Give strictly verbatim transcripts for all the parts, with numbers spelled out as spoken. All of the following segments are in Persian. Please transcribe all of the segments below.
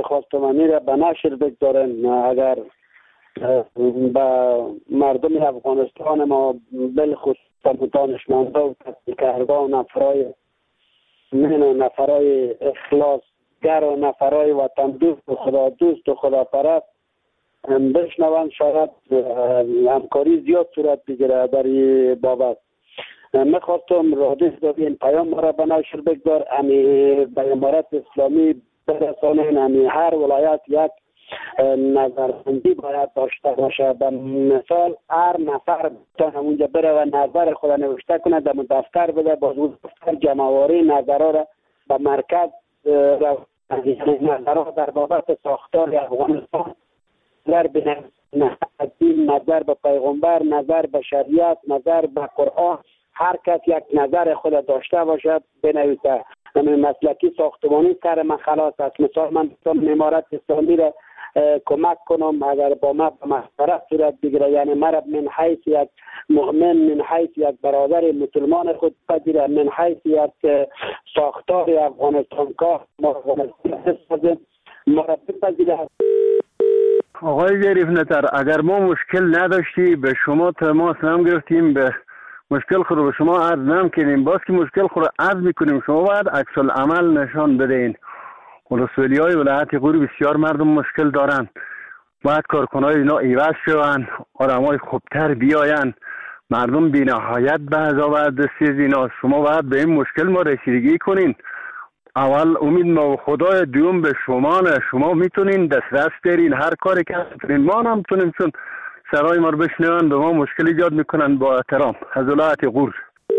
میخواستم امیر به نشر بگذارن اگر به مردم افغانستان ما بالخصوص دانشمندا و تحصیلکردا و نفرای من و نفرای اخلاص گر و نفرای وطن دوست و خدا دوست و خدا پرست بشنوند، شاید همکاری زیاد صورت بگیره در این بابت. میخواستم رادیو دادی این پیام را به نشر بگذار، امی به امارت اسلامی برسانین. امی هر ولایت یک نظربندی باید داشته باشه. به مثال هر نفر بتونه اونجا بره و نظر خود نوشته کنه، در دفتر بده، باز اون دفتر جمعواری نظرها را به مرکز نظرها در بابت ساختار افغانستان، نظر به دین، نظر به پیغمبر، نظر به شریعت، نظر به قرآن، هر کس یک نظر خود داشته باشد بنویسه. من مسلکی ساختمانی سر من خلاص است. مثال من بتونم امارت اسلامی را کمک کنم اگر با ما به مشورت صورت بگیره، یعنی مرا من حیث یک مؤمن، من حیث یک برادر مسلمان خود پذیره، من حیث یک ساختار افغانستان کار ما افغانستان ما را بپذیره. آقای ظریف نطر، اگر ما مشکل نداشتی به شما تماس نم گرفتیم، به مشکل خود رو به شما عرض نم کنیم، باز که مشکل خود رو عرض میکنیم شما باید عکس العمل نشان بدهین. ولسوالی های ولایت غور بسیار مردم مشکل دارن، باید کارکنای اینا ایواز شوند، آدم های خوبتر بیاین، مردم بی نهایت به عذاب دستی از اینا. شما باید به این مشکل ما رسیدگی کنین. اول امید ما و خدای، دوم به شما نه. شما میتونین دسترس دارین، هر کاری که میتونین، ما هم میتونیم، چون سرای ما رو بشنون به ما مشکل ایجاد میکنن. با احترام از ولایت غور.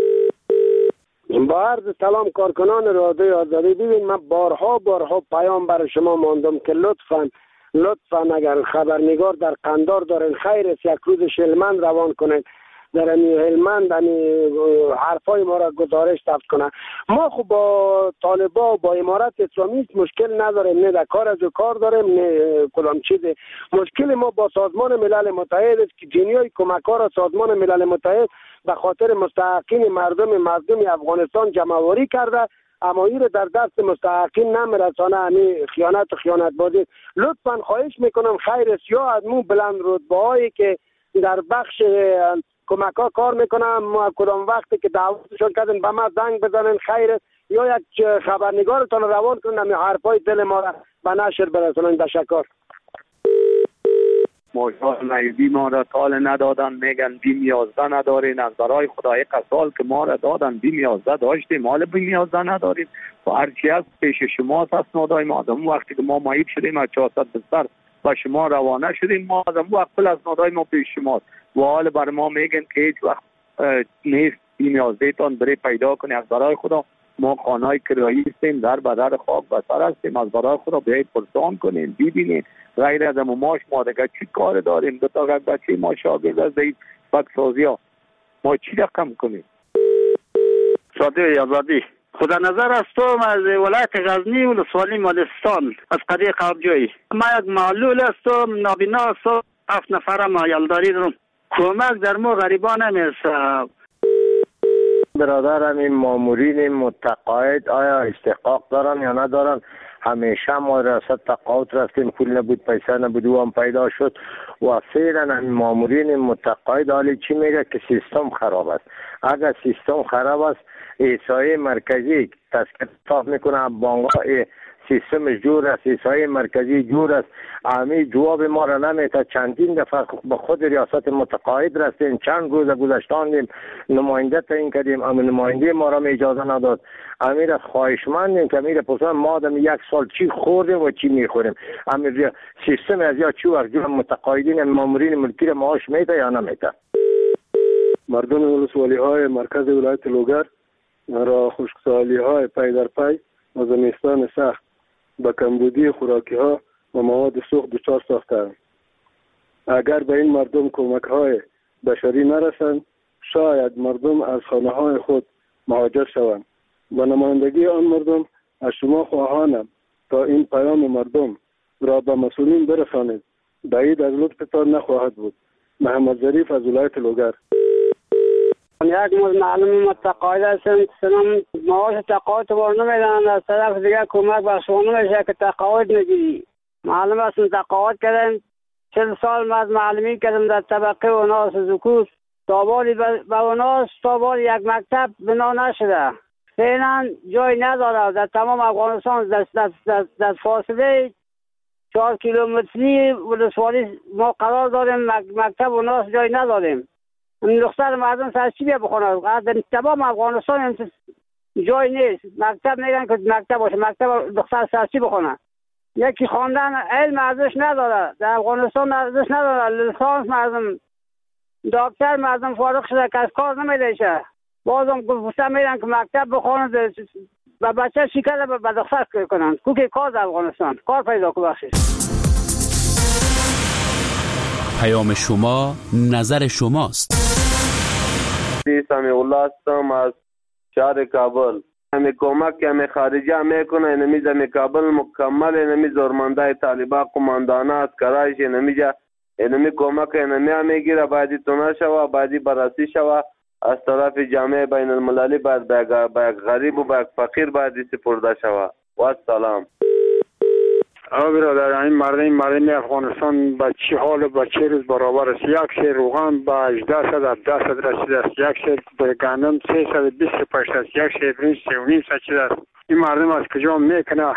با عرض سلام کارکنان رادیو آزادی. ببین من بارها بارها پیام برای شما ماندم که لطفاً لطفاً اگر خبرنگار در قندار دارین خیر است یک روز هلمند روان کنین، در این هلمند حرفای ما را گزارش ثبت کنن. ما خب با طالبا و با امارت اسلامی مشکل نداریم، نه در کار از کار داریم نه کدام چیزی. مشکل ما با سازمان ملل متحد است که جنیای کمک ها را سازمان ملل متحد به خاطر مستحقین مردم مردم افغانستان جمعواری کرده، اما این در دست مستحقین نمیرسانه. همین خیانت و خیانت بازی. لطفا خواهش میکنم خیر است یا از مو بلند رتبه هایی که در بخش کمک ها کار میکنم کدام وقتی که دعوتشون کردن به ما زنگ بزنن خیر است، یا یک خبرنگارتان روان کنن همین حرفای دل ما را به نشر برسونن. تشکر. ماشاءالله مایدی ما را تال ندادن، میگن بیم یازده ندارین. از برای خدا یک سال که ما را دادن بیم یازده داشتیم، مال بیم یازده نداریم و هرچی از پیش شما هست نادای ما. آدم وقتی که ما مایب شدیم از چهارصد بستر و شما روانه شدیم، ما آدم وقت پل از نادای ما پیش شما و حال بر ما میگن که هیچ وقت نیست بیم یازده تان بری پیدا کنی. از برای خدا ما خانهای کرایی هستیم، در بدر خاک بسر هستیم، از برای خدا بیایید پرسان کنیم ببینید. غیر از امو ماش ما دیگه چی کار داریم؟ دو تا بچه ما شاگرد از این فکسازی ها ما چی رقم کنیم؟ رادیو آزادی. خدا نظر هستم از ولایت غزنی و ولسوالی مالستان از قریه قابجوی. ما یک معلول هستم، نابینا هستم، هفت نفره ما یلداری دارم. کمک در ما غریبان همیست. برادر همین مامورین متقاعد آیا استحقاق دارن یا ندارن؟ همیشه ما ریاست تقاعد رفتیم، پول نبود، پیسه نبود، او هم پیدا شد و فعلا همین مامورین متقاعد حالی چی میگه که سیستم خراب است. اگر سیستم خراب است، احصایه مرکزی تذکر صاف میکنه بانگا سیستمش جور است، احصایه مرکزی جور است، امی جواب ما را نمیده. چندین دفعه به خود ریاست متقاعد رفتیم، چند روز گذشتاندیم، نماینده تعیین کردیم، اما نماینده ما را اجازه نداد. امیر خواهشمندیم که امیر پسند ما آدم یک سال چی خوردیم و چی میخوریم. امیر سیستم از یا چی وقت جور متقاعدین مامورین ملکی را معاش میده یا نمیده. مردم ولسوالی های مرکز ولایت لوگر را خشکسالی های پی در پی و زمستان سخت به کمبودی خوراکی ها و مواد سوخت دچار ساختند. اگر به این مردم کمک های بشری نرسند، شاید مردم از خانه های خود مهاجر شوند. به نمایندگی آن مردم از شما خواهانم تا این پیام مردم را به مسئولین برسانید. بعید از لطفتان نخواهد بود. محمد ظریف از ولایت لوگر. یک معلم متقاعد هستم، سنم معاش تقاعد بار نمیدن، از طرف دیگه کمک به شما نمیشه که تقاعد نگیری. معلم هستم، تقاعد کردم. چند سال از معلمی کردم در طبقه و ناس زکوت. تابالی به اوناس تابال یک مکتب بنا نشده. فعلا جای نداره. در تمام افغانستان در, در, در, در فاصله چهار کیلومتری ولسوالی ما قرار داریم، مکتب اوناس جای نداریم. دختر مردم سر چی بیا بخونه؟ در تمام افغانستان جای نیست. مکتب میگن که مکتب باشه، مکتب دختر سر چی بخونه؟ یکی خواندن علم ارزش نداره، در افغانستان ارزش نداره. لیسانس مردم، دکتر مردم فارغ شده که از کار نمیدهشه. بازم گفتم میرن که مکتب بخونن و بچه شکر به دختر کنن. کوکی کار در افغانستان کار پیدا که بخشید. پیام شما نظر شماست. سمیع الله هستم از شهر کابل. همی کمک که همی خارجه میکنه اینمی زمی کابل مکمل اینمی زورمنده طالبا قماندانه از کرایش اینمی اینمی کمک اینمی هم میگیره. بعدی تونه شوه، بعدی براسی شوه از طرف جامعه بین المللی، باید به غریب و به فقیر بعدی سپرده شوه. و سلام. آقا برادر، این مردم مردم افغانستان به چه حال به چه روز برابر است؟ یک سیر روغن به هجده صد هفده صد رسیده است، یک سیر گندم سیصد و بیست و پنج است، یک سیر برنج سه و نیم صد شده است. این مردم از کجا میکنه؟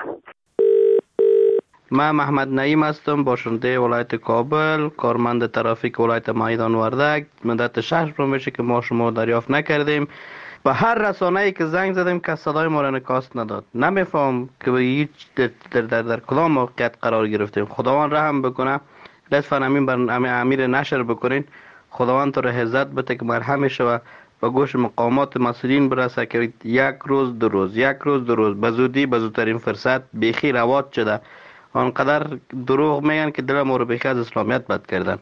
من محمد نعیم هستم، باشنده ولایت کابل، کارمند ترافیک ولایت میدان وردک. مدت شهر رو میشه که ما شما دریافت نکردیم. و هر رسانه‌ای که زنگ زدیم که صدای ما را نکاست نداد. نمیفهم که به هیچ در, در, در, در کدام موقعیت قرار گرفتیم. خداوند رحم بکنه، لطفاً امین بر امیر نشر بکنین. خداوند تو را عزت بده که مرحم شوه و گوش مقامات مسئولین برسه که یک روز دو روز یک روز دو روز به زودی به زودترین فرصت بیخی رواج شده. آنقدر دروغ میگن که دل ما رو بیخی از اسلامیت بد کردن.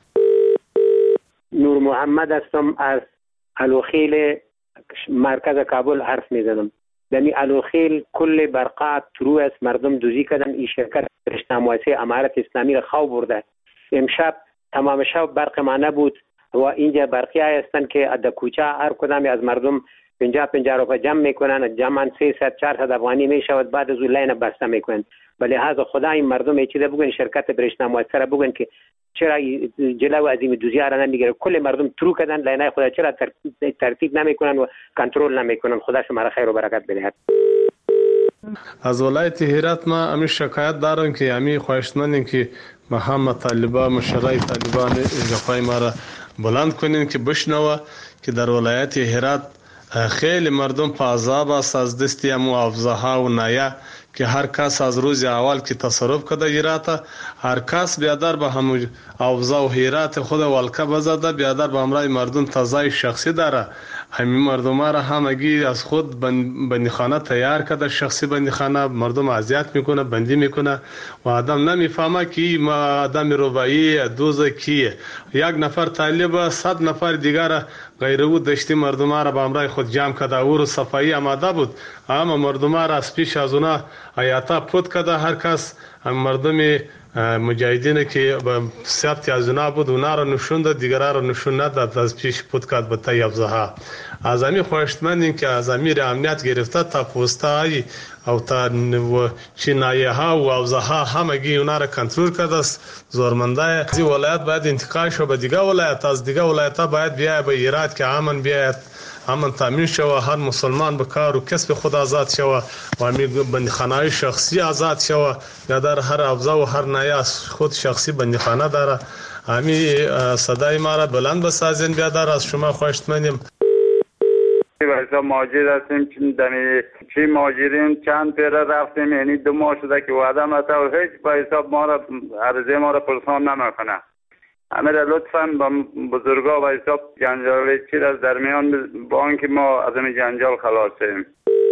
نور محمد هستم از الوخیل مرکز کابل حرف میزنم. دمی الوخیل کل برقات ترو است، مردم دوزی کردن. این شرکت رشته موسسه امارت اسلامی را خواه برده. امشب تمام شب برق ما نبود و اینجا برقی هستند که در کوچه هر کدام از مردم پنجاه پنجاه روپیه جمع میکنن، جمعا سیصد چهارصد افغانی میشود، بعد از اون لاین بسته میکنن. ولی لحاظ خدا این مردم ای چیزا بگن، شرکت برشته موسسه را بگن که چرا جلو از این دوزی را نمیگیره. کل مردم ترو کردن لاینای خدا، چرا ترتیب نمیکنن و کنترل نمیکنن. خدا شما را خیر و برکت بده. از ولایت هرات ما امی شکایت دارم که امی خواهشمندیم که ما هم طالبا مشرای طالبان اجافای ما را بلند کنین که بشنوه که در ولایت هرات خیلی مردم په عذاب است از دستی امو افزاها و نایه که هر کس از روز اول که تصرف کده هراته، هر کس بیادر به همو افزا و هرات خود والکه بزده، بیادر به امرای مردم تزای شخصی داره. همین مردم را همگی از خود بندیخانه تیار کرده، شخصی بندیخانه. مردم اذیت میکنه، بندی میکنه و آدم نمیفهمه که ما آدم ربایی دوزه کیه. یک نفر طالب صد نفر دیگر غیر او دشتی مردم را به امرای خود جمع کرده. او رو صفایی آماده بود، اما مردم را از پیش از اونا آیاتا پود کرده. هر کس مردم مجاهدین که ثبت از اونا بود اونا را نشون داد، دیگران را نشون نداد، از پیش پود کرد به تای افزاها. از امی خواهشمندیم که از امیر امنیت گرفته تا پوستایی او تا چینایه ها و افزاها همگی اونا را کنترل کرده است. زورمنده از این ولایت باید انتقال شو به دیگه ولایت، از دیگه ولایت ها باید بیاید به هرات که امن بیاید، امن تامین شوه، هر مسلمان به کار و کسب خود آزاد شوه و امی بندیخانه شخصی آزاد شوه. یا در هر افزا و هر نایه از خود شخصی بندیخانه داره. امی صدای ما را بلند بسازین. بیادر از شما خواهشمندیم. بایسا ماجر هستیم چی ماجرین چند پیره رفتیم، یعنی دو ماه شده که وعده متا و هیچ بایسا ما را عرضه ما را پرسان نمیکنه. امیر لطفاً با بزرگا و حساب جنجال چیز از درمیان با آنکه ما از این جنجال خلاصیم.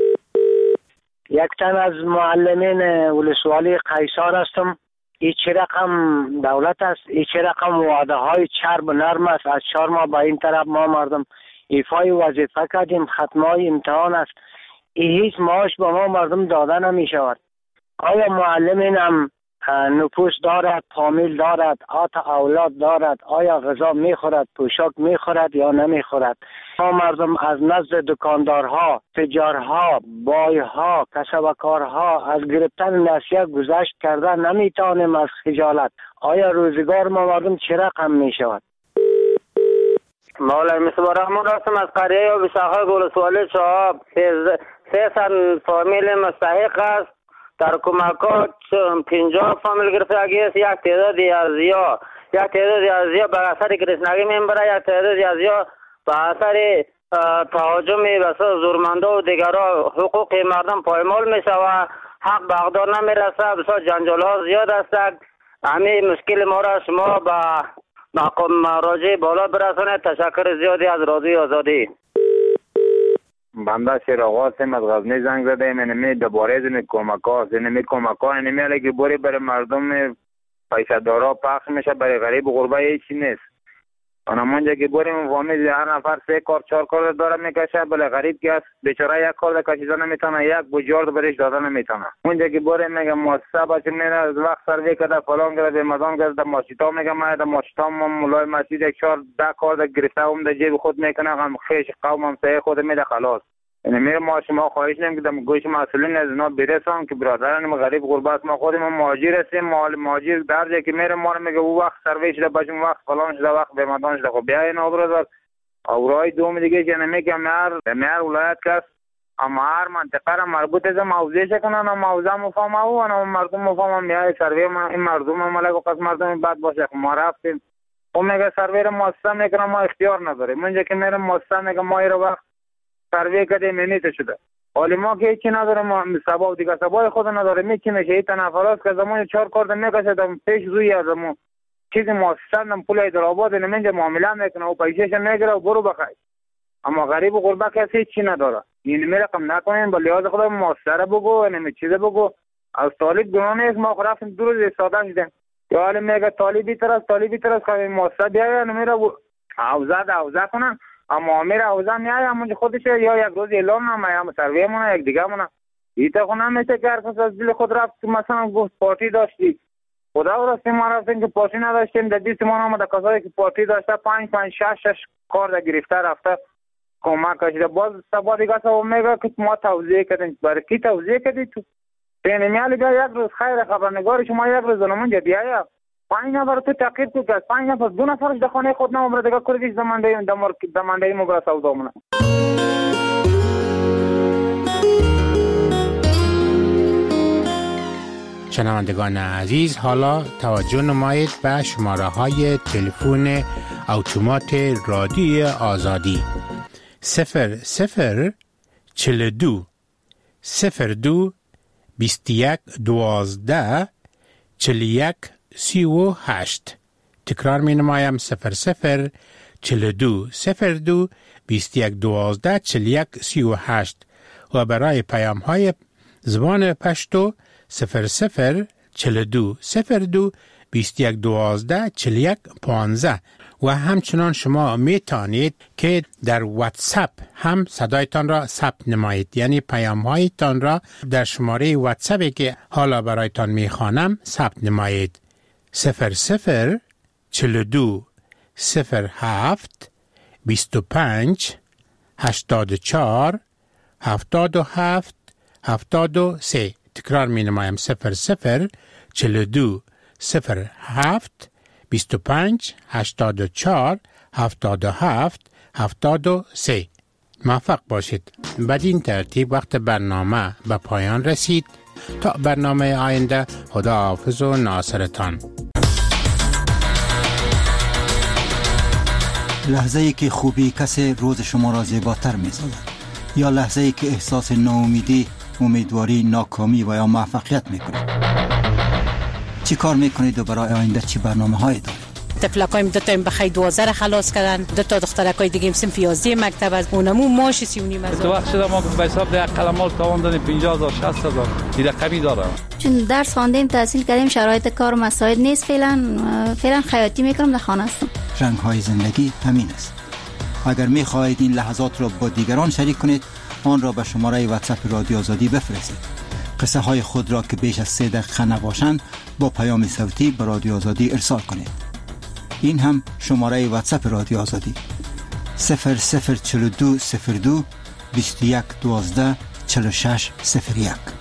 یک تن از معلمین ولسوالی قیصر هستم. این چه رقم دولت است، این چه رقم وعده های چرب و نرم است. از چهار ماه با این طرف ما مردم ایفای وظیفه کردیم، ختمای امتحان است، این هیچ معاش با ما مردم داده نمی شود. آیا معلمین هم نفوس دارد، فامیل دارد، آت اولاد دارد، آیا غذا میخورد، پوشاک میخورد یا نمیخورد. ما مردم از نزد دکاندارها، تجارها، بایها، کسبکارها از گرفتن نسیه گذشت کرده نمیتوانیم از خجالت. آیا روزگار ما مردم چه رقم میشود؟ مولای مصباح رحمان راستم از قریه و بساخه گلسوالی شهاب. سه سن فامیل مستحق است. در کمکات پنجاه فامیل گرفتگی است. یک تعدادی از یا یک تعدادی از یا به اثر گرسنگی میبره، یک تعدادی از یا به اثر تهاجم بسیار زورمندا و دیگرها حقوق مردم پایمال میشود، حق به اقدار نمیرسه، بسیار جنجال ها زیاد است. همین مشکل ما را شما به مقام مراجع بالا برسانید. تشکر زیادی از رادیوی آزادی. بنده شیر آغاز هم از غزنی زنگ زده ایم. اینمی دوباره از این کمک ها اینمی کمک ها اینمی علی که بوری برای مردم پیسه دارا پخش میشه، برای غریب و غربه هیچی نیست. اونمونجا که بوریم فامیل هر نفر سه کار چهار کار داره میکشه، بله غریب که است بیچاره یک کار کشیده نمیتونه، یک بجارد برش داده نمیتونه. اونجا که بوریم میگه مؤسسه بچه میره از وقت سروی کرده فلان کرده مدام کرده ماشیتا میگه ما در ماشیتا ما مولای مسجد یک چهار ده کار گرفته هم در جیب خود میکنه، غم خیش قوم هم سه خود میده خلاص. یعنی میره ما شما خواهش نمیم که دم گوش مسئولین از اینا برسان که برادران غریب غربت ما خودمون مهاجر هستیم، مهاجر در جایی که میره ما میگه او وقت سروی شده بچم وقت فلان شده وقت به مدان شده. خب بیا اینا برادر اورای دوم دیگه که نمیگه مر مر ولایت کس اما هر منطقه را مربوط از موضوع کنن و موضوع مفهوم او و مردم مفهوم میای سروی ما این مردم ملک و قسم مردم بعد باشه ما رفتیم او میگه سروی را مؤسسه میکنه ما اختیار نداریم. اونجا که میره مؤسسه میگه ما رو وقت سروی کردیم نمیته شده. حالی ما که هیچی نداریم، ما سبا و دیگه سبای خود نداریم، میچی میشه این تنفراست که زمان چهار کارده میکشدم پیش روی از زمان چیزی مؤسسندم پول ایدرآباد نمینجا معامله میکنه و پیشش میگره و برو بخیر. اما غریب و غربه کسی هیچی نداره. این میرقم نکنین با لحاظ خدا مؤسسه را بگو نمی چیزه بگو. از طالب گناه نیست، ما رفتیم دو روز ساده شدیم یا حالی میگه طالبی طرف طالبی طرف که مؤسسه بیاید نمیره عوضه ده عوضه کنن. اما امیر اوزا میای همونجا خودش یا یک روز اعلان نمه یا سروی مونه یک دیگه مونه ایتا خونه میشه که هر کس از دل خود رفت مثلا گفت پارتی داشتی خدا و راستی ما رفتیم که پارتی نداشتیم در دیست ما نامده کسایی که پارتی داشته پنج پنج شش شش کار در گرفته رفته کمک کشیده. باز سبا دیگه سبا میگه که ما توضیح کردیم برای کی توضیح کردی تو پینه میالی بیا یک روز خیر خبرنگار شما یک روز نمونجا بیایا پنج نفر تو تقییر تو کرد پنج نفر دو نفرش در خانه خود نمبره دیگه کردیش دمانده دمانده مبرا سودا مونه. شنوندگان عزیز حالا توجه نمایید به شماره های تلفن اتومات رادیوی آزادی صفر صفر چهل و دو صفر دو بیست و یک دوازده چهل و یک سی و هشت. تکرار می نمایم صفر صفر چهل و دو صفر دو بیست و یک دوازده چهل و یک سی و هشت و برای پیام های زبان پشتو صفر صفر چهل و دو صفر دو بیست و یک دوازده چهل و یک پانزده. و همچنان شما می توانید که در واتساپ هم صدایتان را ثبت نمایید، یعنی پیام هایتان را در شماره واتساپی که حالا برایتان می خوانم ثبت نمایید. صفر صفر چهل و دو صفر هفت بیست و پنج هشتاد و چهار هفتاد و هفت هفتاد و سه. تکرار می نمایم صفر صفر چهل و دو صفر هفت بیست و پنج هشتاد و چهار هفتاد و هفت هفتاد و سه. موفق باشید. بدین ترتیب وقت برنامه به پایان رسید. تا برنامه آینده خدا حافظ و ناصرتان. لحظه ای که خوبی کسی روز شما را زیباتر می سازد یا لحظه ای که احساس ناامیدی، امیدواری، ناکامی و یا موفقیت می کنید. چی کار می کنید و برای آینده چی برنامه هایی دارید؟ تفلکایم دو تا بخی دوازده را خلاص کردن، دو تا دخترکای دیگه هم سنف یازده مکتب از اونمو ماش سی و نیم هزار. تو وقت شده ما به حساب ده قلمال تاوان دادیم پنجاه هزار شصت هزار این رقمی داره. چون درس خواندیم تحصیل کردیم شرایط کار و مساعد نیست، فعلا فعلا خیاطی میکنم در خانه هستم. رنگ های زندگی همین است. اگر می خواهید این لحظات را با دیگران شریک کنید آن را به شماره واتساپ رادیو آزادی بفرستید. قصه های خود را که بیش از سه دقیقه نباشند با پیام صوتی به رادیو آزادی ارسال کنید. این هم شماره واتساپ رادیو آزادی صفر صفر چهل و دو صفر دو بیست و یک دوازده چهل و شش صفر یک.